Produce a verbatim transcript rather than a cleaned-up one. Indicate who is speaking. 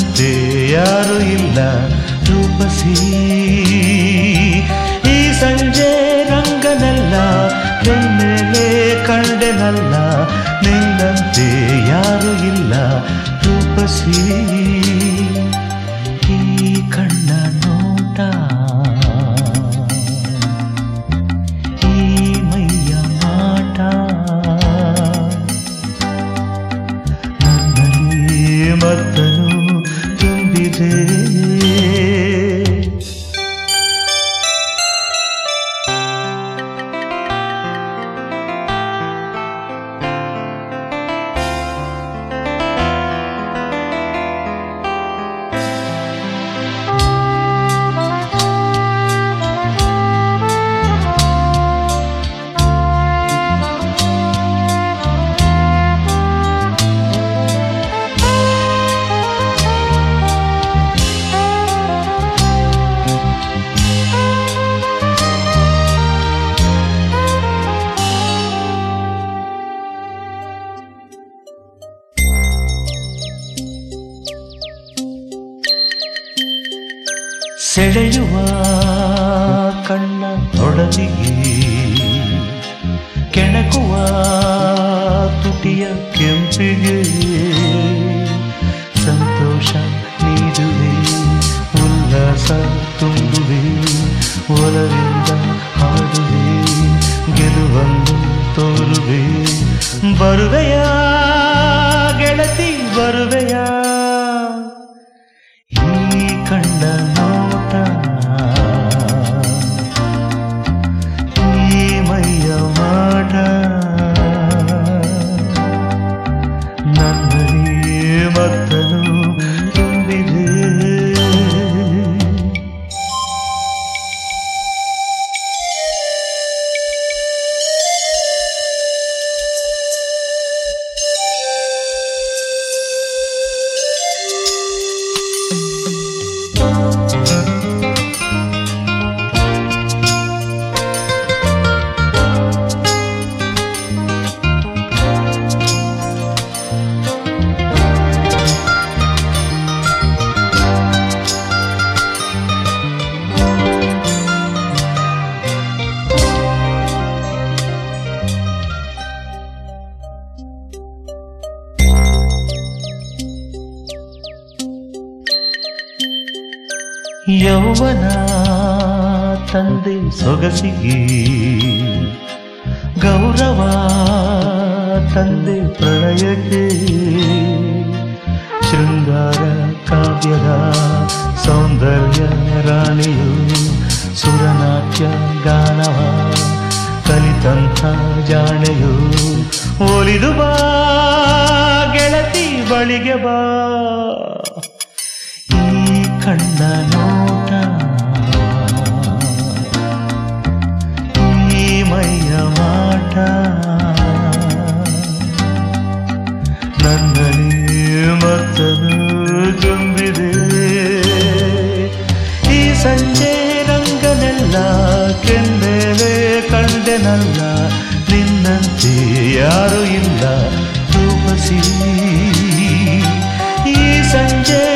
Speaker 1: ನಿನ್ನಂತೆ ಯಾರು ಇಲ್ಲ ರೂಪಸಿ. ಈ ಸಂಜೆ ರಂಗನಲ್ಲ ಬೆನ್ನೆಲೆ ಕಂಡೆನಲ್ಲ, ನಿನ್ನಂತೆ ಯಾರು ಇಲ್ಲ ರೂಪಸಿ. ಈ ಕಣ್ಣ ನೋಟ, ಈ ಮೈಯ ಮಾಟ, ನನ್ನಲ್ಲಿ ಮತ್ತನು ತುಂಬಿದೆ. ಸೆಳೆಯುವ ಕಣ್ಣ ತೊಡಲಿಗೆ, ಕೆಣಕುವ ತುಟಿಯ ಕೆಂಪಿಗೆ, ಸಂತೋಷ ನೀಡುವೆ ಉಲ್ಲಾಸ ತುಂಬುವೆ, ಒಲವಿಂದ ಹಾಡುವೆ ಗೆಲುವನ್ನು ತೋರುವೆ. ಬರುವೆಯ ಗೆಳತಿ ಬರುವೆಯ, ಈ ಕಣ್ಣ ನೋಟ, ಈ ಮೈಯ ಮಾಟ, ನನ್ನಲ್ಲಿ ಮತ್ತನು ತುಂಬಿದೆ. ಯೌವನ ತಂದೆ ಸೊಗಸಿಗೆ, ಗೌರವ ತಂದೆ ಪ್ರಳಯಕ್ಕೆ, ಶೃಂಗಾರ ಕಾವ್ಯದ ಸೌಂದರ್ಯ ರಾಣಿಯು, ಸುರನಾಟ್ಯ ಗಾನವ ಕಲಿತಂಥ ಜಾಣೆಯು. ಒಲಿದು ಬಾ ಗೆಳತಿ ಬಳಿಗೆ ಬಾ, ಈ ಕಣ್ಣ ನೋಟ, ಈ ಮೈಯ ಮಾಟ, ನನ್ನಲ್ಲಿ ಮತ್ತನು ತುಂಬಿದೆ. ಈ ಸಂಜೆ ರಂಗನೆಲ್ಲ ಕೆನ್ನೆಲೆ ಕಂಡೆನಲ್ಲ, ನಿನ್ನಂತೆ ಯಾರು ಇಲ್ಲ ರೂಪಸಿ. ಈ ಸಂಜೆ